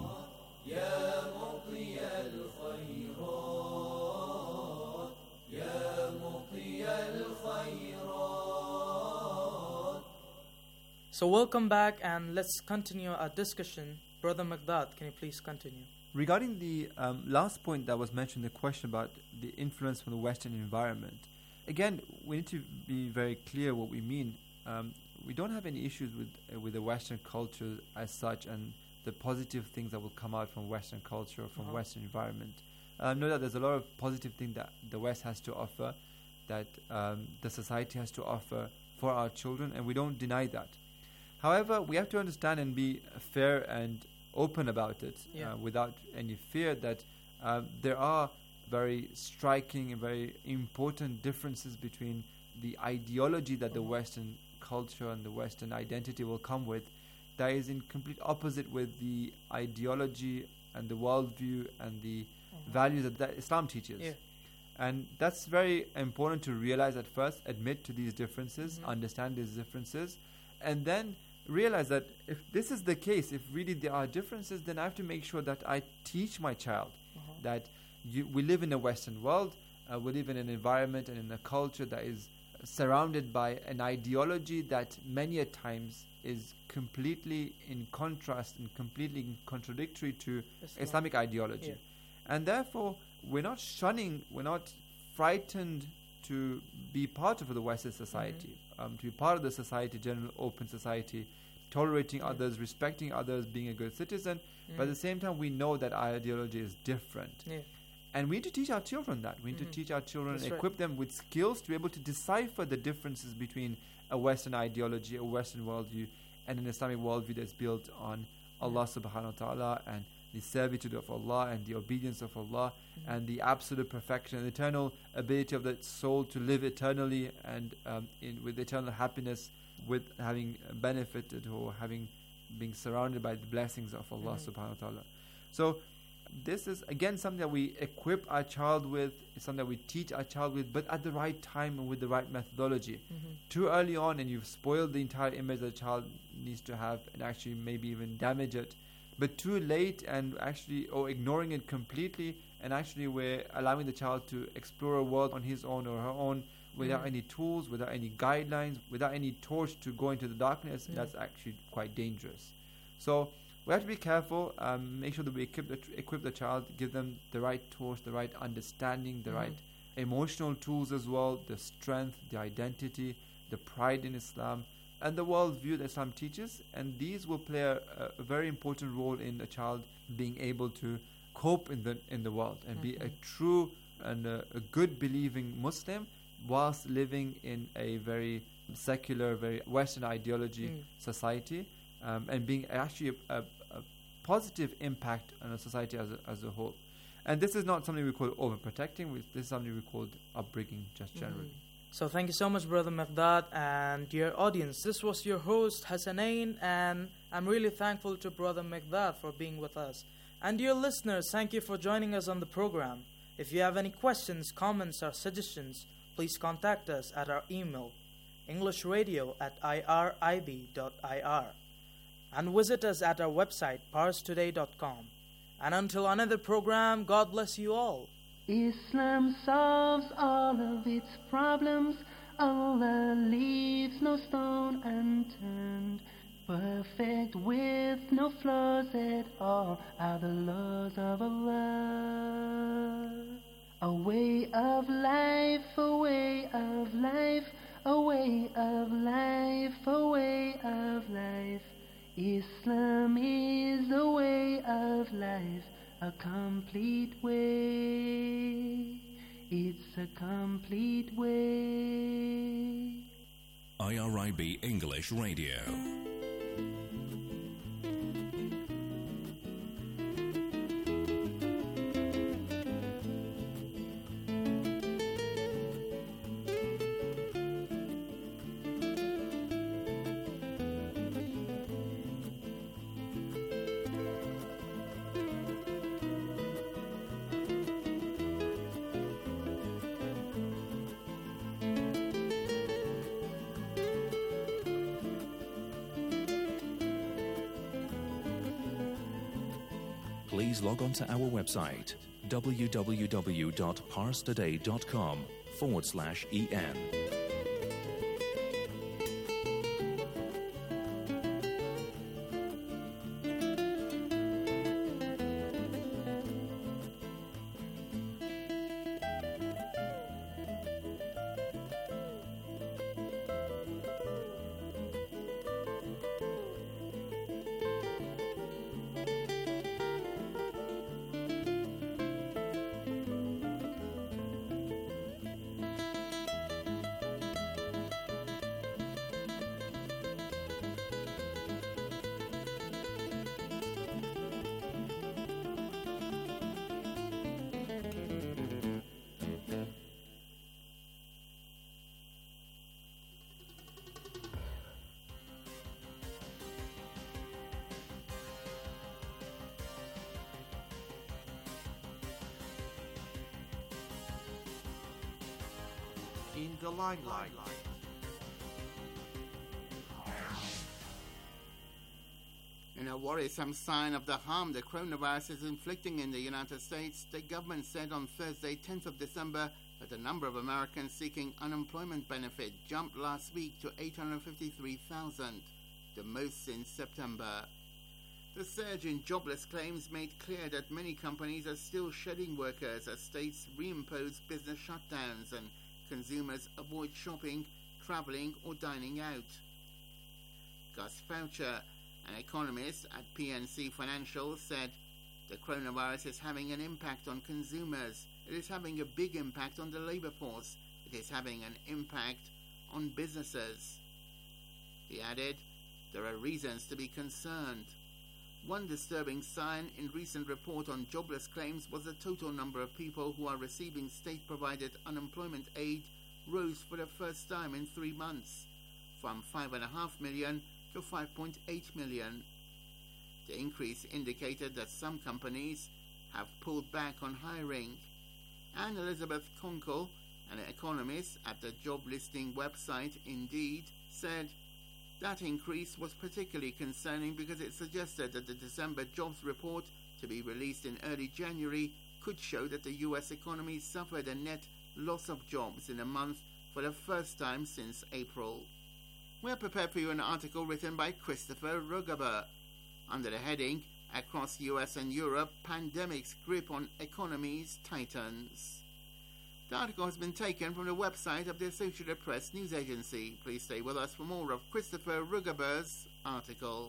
S: So welcome back, and let's continue our discussion. Brother Miqdad, can you please continue?
T: Regarding the um, last point that was mentioned, the question about the influence from the Western environment, again, we need to be very clear what we mean. Um, we don't have any issues with uh, with the Western culture as such, and the positive things that will come out from Western culture or from uh-huh. Western environment. I uh, know that there's a lot of positive things that the West has to offer, that um, the society has to offer for our children, and we don't deny that. However, we have to understand and be fair and open about it, yeah. uh, without any fear that uh, there are very striking and very important differences between the ideology that the Western culture and the Western identity will come with, that is in complete opposite with the ideology and the worldview and the mm-hmm. values that, that Islam teaches. Yeah. And that's very important to realize at first, admit to these differences, mm-hmm. understand these differences, and then realize that if this is the case, if really there are differences, then I have to make sure that I teach my child uh-huh. that you, we live in a Western world, uh, we live in an environment and in a culture that is surrounded by an ideology that many a times is completely in contrast and completely contradictory to Islam. Islamic ideology. Yeah. And therefore, we're not shunning, we're not frightened to be part of the Western society, mm-hmm. um, to be part of the society, general open society, tolerating yeah. others, respecting others, being a good citizen. Mm. But at the same time, we know that our ideology is different. Yeah. And we need to teach our children that. We need mm-hmm. to teach our children That's and equip right. them with skills to be able to decipher the differences between a Western ideology, a Western worldview, and an Islamic worldview that's built on Allah subhanahu wa ta'ala and the servitude of Allah and the obedience of Allah mm-hmm. and the absolute perfection and eternal ability of the soul to live eternally and um, in, with eternal happiness, with having benefited or having being surrounded by the blessings of Allah mm-hmm. subhanahu wa ta'ala. So this is again something that we equip our child with, it's something that we teach our child with, but at the right time and with the right methodology. Mm-hmm. Too early on and you've spoiled the entire image that the child needs to have and actually maybe even damage it. But too late and actually or ignoring it completely, and actually we're allowing the child to explore a world on his own or her own without mm. any tools, without any guidelines, without any torch to go into the darkness. Mm. That's actually quite dangerous. So we have to be careful, um, make sure that we equip the, equip the child, give them the right torch, the right understanding, the mm. right emotional tools as well, the strength, the identity, the pride in Islam, and the worldview that Islam teaches, and these will play a, a very important role in a child being able to cope in the in the world and mm-hmm. be a true and a, a good believing Muslim whilst living in a very secular, very Western ideology mm. society, um, and being actually a, a, a positive impact on a society as a, as a whole. And this is not something we call overprotecting, this is something we call upbringing just generally. Mm.
S: So thank you so much, Brother Miqdad, and dear audience. This was your host, Hassanain, and I'm really thankful to Brother Miqdad for being with us. And dear listeners, thank you for joining us on the program. If you have any questions, comments, or suggestions, please contact us at our email, englishradio at irib dot ir, and visit us at our website, pars today dot com. And until another program, God bless you all.
R: Islam solves all of its problems. Allah leaves no stone unturned. Perfect with no flaws at all are the laws of Allah. A way of life, a way of life, a way of life, a way of life. Islam is a way of life, a complete way. It's a complete way.
A: I R I B English Radio. Please log on to our website, www.parstoday.com forward slash en.
O: In the limelight. In a worrisome sign of the harm the coronavirus is inflicting in the United States, the government said on Thursday, tenth of December, that the number of Americans seeking unemployment benefit jumped last week to eight hundred fifty-three thousand, the most since September. The surge in jobless claims made clear that many companies are still shedding workers as states reimpose business shutdowns and consumers avoid shopping, traveling, or dining out. Gus Faucher, an economist at P N C Financial, said the coronavirus is having an impact on consumers. It is having a big impact on the labor force. It is having an impact on businesses. He added, there are reasons to be concerned. One disturbing sign in recent report on jobless claims was the total number of people who are receiving state-provided unemployment aid rose for the first time in three months, from five point five million to five point eight million. The increase indicated that some companies have pulled back on hiring. Anne Elizabeth Conkle, an economist at the job listing website Indeed, said that increase was particularly concerning because it suggested that the December jobs report, to be released in early January, could show that the U S economy suffered a net loss of jobs in a month for the first time since April. We are prepared for you an article written by Christopher Rugaber under the heading, Across U S and Europe, Pandemic's Grip on Economies Tightens. The article has been taken from the website of the Associated Press news agency. Please stay with us for more of Christopher Rugaber's article.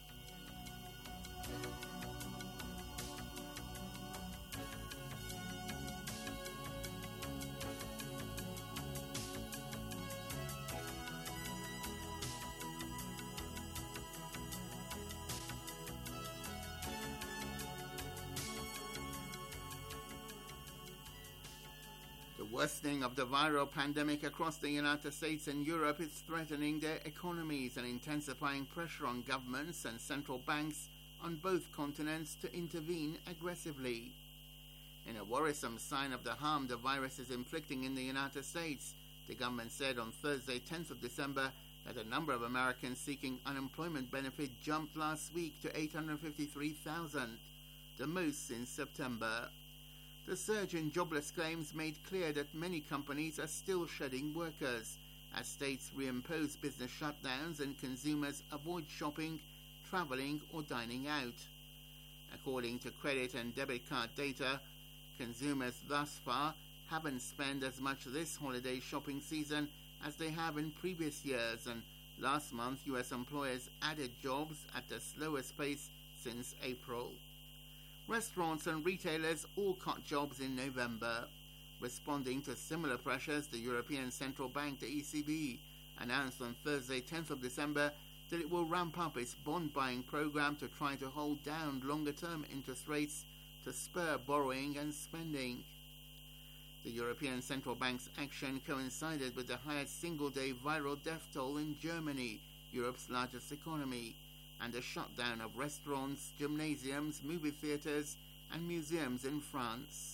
O: The worsening of the viral pandemic across the United States and Europe is threatening their economies and intensifying pressure on governments and central banks on both continents to intervene aggressively. In a worrisome sign of the harm the virus is inflicting in the United States, the government said on Thursday, tenth of December, that the number of Americans seeking unemployment benefit jumped last week to eight hundred fifty-three thousand, the most since September. The surge in jobless claims made clear that many companies are still shedding workers as states reimpose business shutdowns and consumers avoid shopping, traveling or dining out. According to credit and debit card data, consumers thus far haven't spent as much this holiday shopping season as they have in previous years, and last month U S employers added jobs at the slowest pace since April. Restaurants and retailers all cut jobs in November. Responding to similar pressures, the European Central Bank, the E C B, announced on Thursday, tenth of December, that it will ramp up its bond buying program to try to hold down longer-term interest rates to spur borrowing and spending. The European Central Bank's action coincided with the highest single-day viral death toll in Germany, Europe's largest economy, and a shutdown of restaurants, gymnasiums, movie theatres and museums in France.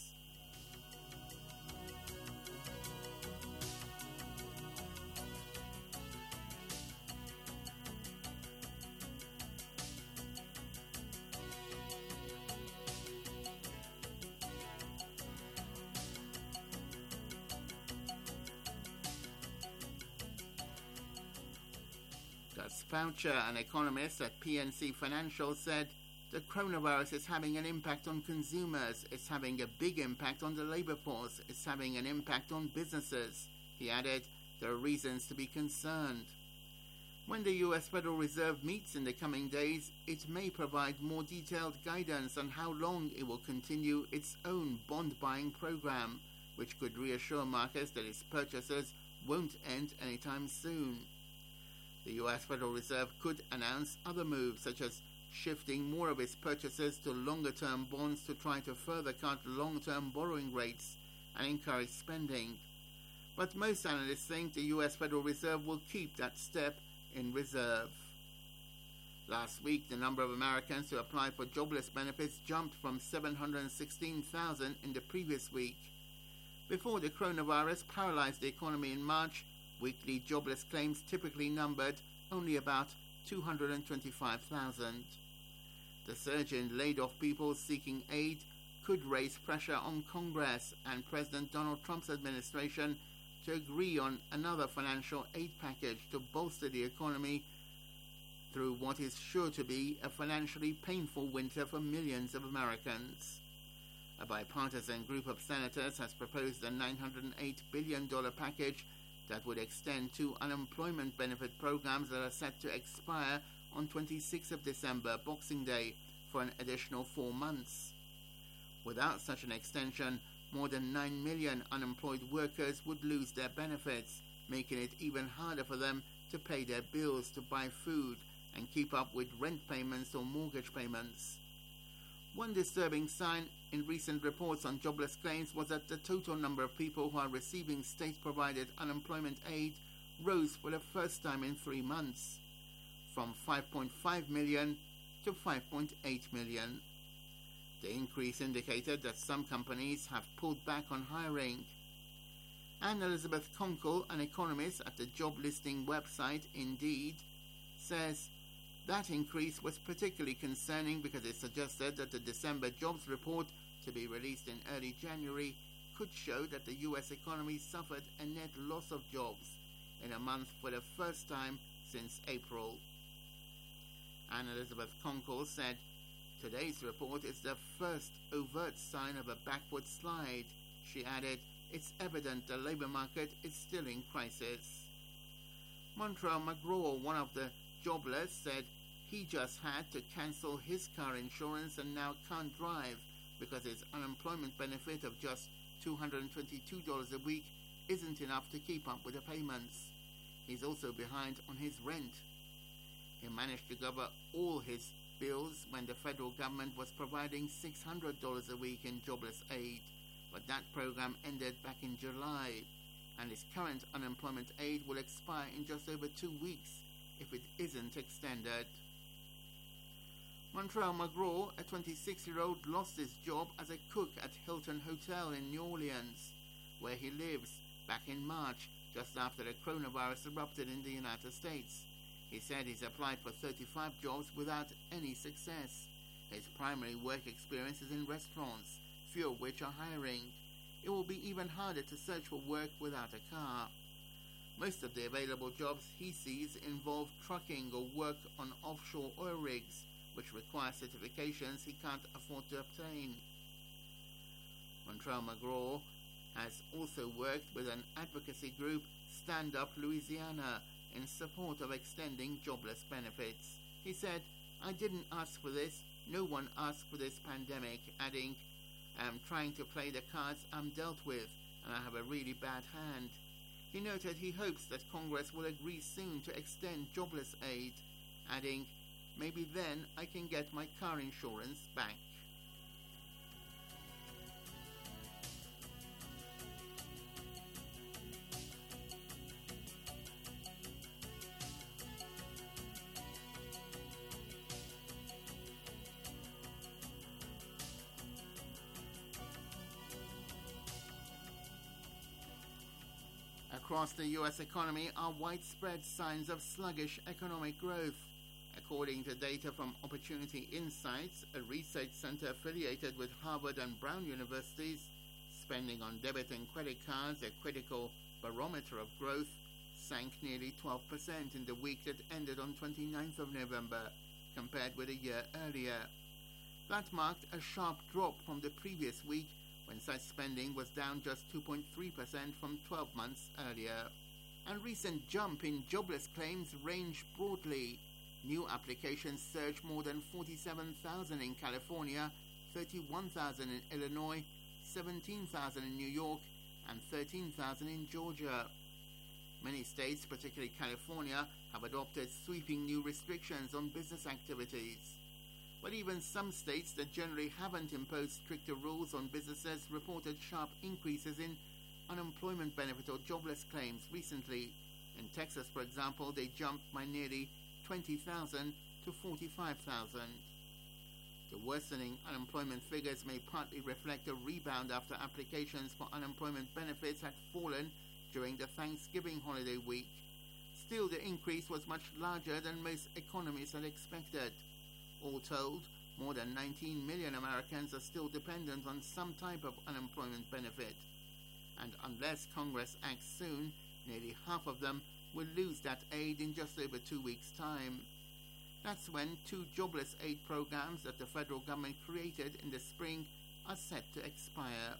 O: Gus Faucher, an economist at P N C Financial, said the coronavirus is having an impact on consumers, it's having a big impact on the labor force, it's having an impact on businesses. He added, there are reasons to be concerned. When the U S Federal Reserve meets in the coming days, it may provide more detailed guidance on how long it will continue its own bond buying program, which could reassure markets that its purchases won't end anytime soon. The U S Federal Reserve could announce other moves, such as shifting more of its purchases to longer-term bonds to try to further cut long-term borrowing rates and encourage spending. But most analysts think the U S Federal Reserve will keep that step in reserve. Last week, the number of Americans who applied for jobless benefits jumped from seven hundred sixteen thousand in the previous week. Before the coronavirus paralyzed the economy in March, weekly jobless claims typically numbered only about two hundred twenty-five thousand. The surge in laid-off people seeking aid could raise pressure on Congress and President Donald Trump's administration to agree on another financial aid package to bolster the economy through what is sure to be a financially painful winter for millions of Americans. A bipartisan group of senators has proposed a nine hundred eight billion dollars package that would extend two unemployment benefit programs that are set to expire on twenty-sixth of December, Boxing Day, for an additional four months. Without such an extension, more than nine million unemployed workers would lose their benefits, making it even harder for them to pay their bills, to buy food, and keep up with rent payments or mortgage payments. One disturbing sign in recent reports on jobless claims was that the total number of people who are receiving state-provided unemployment aid rose for the first time in three months, from five point five million to five point eight million. The increase indicated that some companies have pulled back on hiring. Anne Elizabeth Conkle, an economist at the job listing website Indeed, says that increase was particularly concerning because it suggested that the December jobs report, to be released in early January, could show that the U S economy suffered a net loss of jobs in a month for the first time since April. Anne Elizabeth Conkle said, today's report is the first overt sign of a backward slide. She added, it's evident the labour market is still in crisis. Montreal McGraw, one of the jobless, said he just had to cancel his car insurance and now can't drive because his unemployment benefit of just two hundred twenty-two dollars a week isn't enough to keep up with the payments. He's also behind on his rent. He managed to cover all his bills when the federal government was providing six hundred dollars a week in jobless aid, but that program ended back in July, and his current unemployment aid will expire in just over two weeks if it isn't extended. Montreal McGraw, a twenty-six-year-old, lost his job as a cook at Hilton Hotel in New Orleans, where he lives, back in March, just after the coronavirus erupted in the United States. He said he's applied for thirty-five jobs without any success. His primary work experience is in restaurants, few of which are hiring. It will be even harder to search for work without a car. Most of the available jobs he sees involve trucking or work on offshore oil rigs, which require certifications he can't afford to obtain. Montrell McGraw has also worked with an advocacy group, Stand Up Louisiana, in support of extending jobless benefits. He said, "I didn't ask for this. No one asked for this pandemic," adding, "I'm trying to play the cards I'm dealt with, and I have a really bad hand." He noted he hopes that Congress will agree soon to extend jobless aid, adding, "Maybe then I can get my car insurance back." Across the U S economy are widespread signs of sluggish economic growth. According to data from Opportunity Insights, a research center affiliated with Harvard and Brown universities, spending on debit and credit cards, a critical barometer of growth, sank nearly twelve percent in the week that ended on twenty-ninth of November, compared with a year earlier. That marked a sharp drop from the previous week, when such spending was down just two point three percent from twelve months earlier. A recent jump in jobless claims ranged broadly. New applications surged more than forty-seven thousand in California, thirty-one thousand in Illinois, seventeen thousand in New York, and thirteen thousand in Georgia. Many states, particularly California, have adopted sweeping new restrictions on business activities. But even some states that generally haven't imposed stricter rules on businesses reported sharp increases in unemployment benefit or jobless claims recently. In Texas, for example, they jumped by nearly twenty thousand to forty-five thousand. The worsening unemployment figures may partly reflect a rebound after applications for unemployment benefits had fallen during the Thanksgiving holiday week. Still, the increase was much larger than most economists had expected. All told, more than nineteen million Americans are still dependent on some type of unemployment benefit. And unless Congress acts soon, nearly half of them will lose that aid in just over two weeks' time. That's when two jobless aid programs that the federal government created in the spring are set to expire.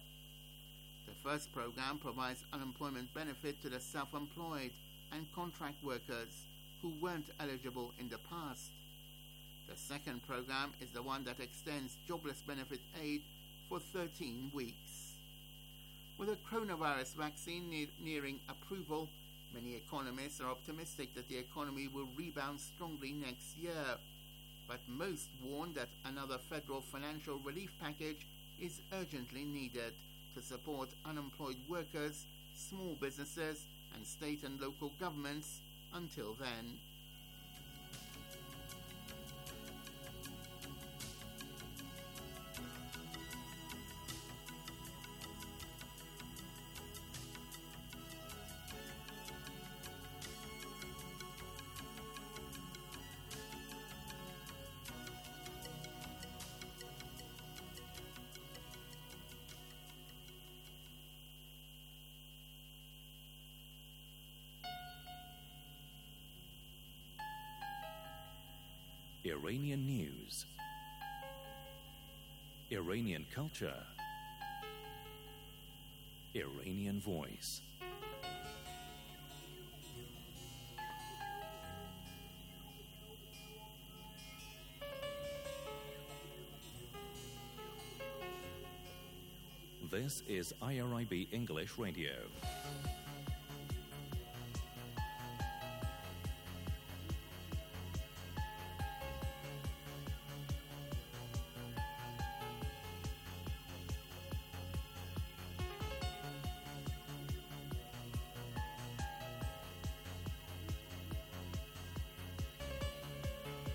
O: The first program provides unemployment benefit to the self-employed and contract workers who weren't eligible in the past. The second program is the one that extends jobless benefit aid for thirteen weeks. With the coronavirus vaccine ne- nearing approval, many economists are optimistic that the economy will rebound strongly next year. But most warn that another federal financial relief package is urgently needed to support unemployed workers, small businesses, and state and local governments until then.
A: Iranian news, Iranian culture, Iranian voice. This is I R I B English Radio.